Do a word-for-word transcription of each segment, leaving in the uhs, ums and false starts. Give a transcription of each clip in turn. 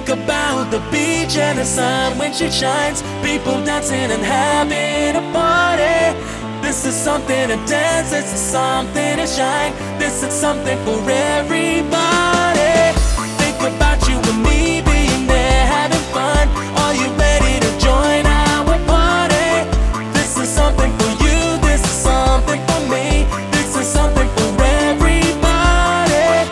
Think about the beach and the sun when she shines. People dancing and having a party. This is something to dance, this is something to shine. This is something for everybody. Think about you and me being there having fun. Are you ready to join our party? This is something for you, this is something for me. This is something for everybody.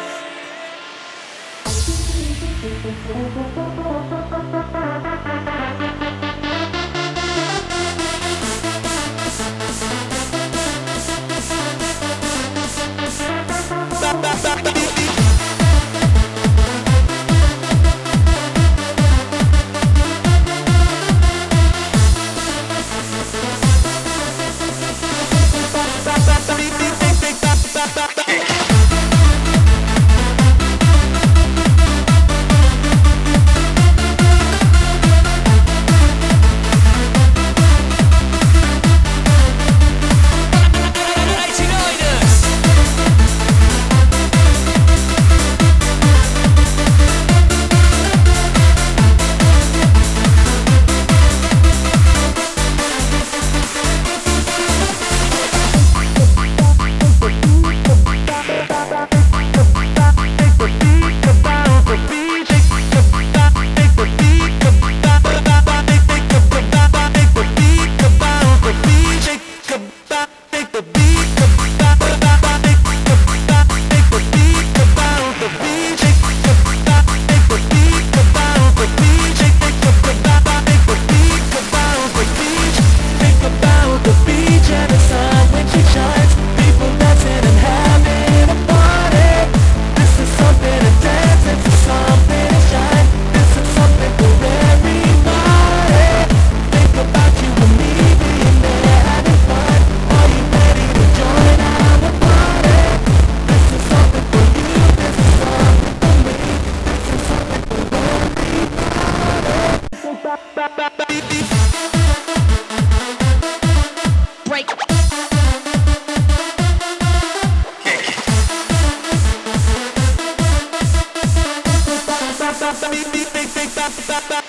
Break.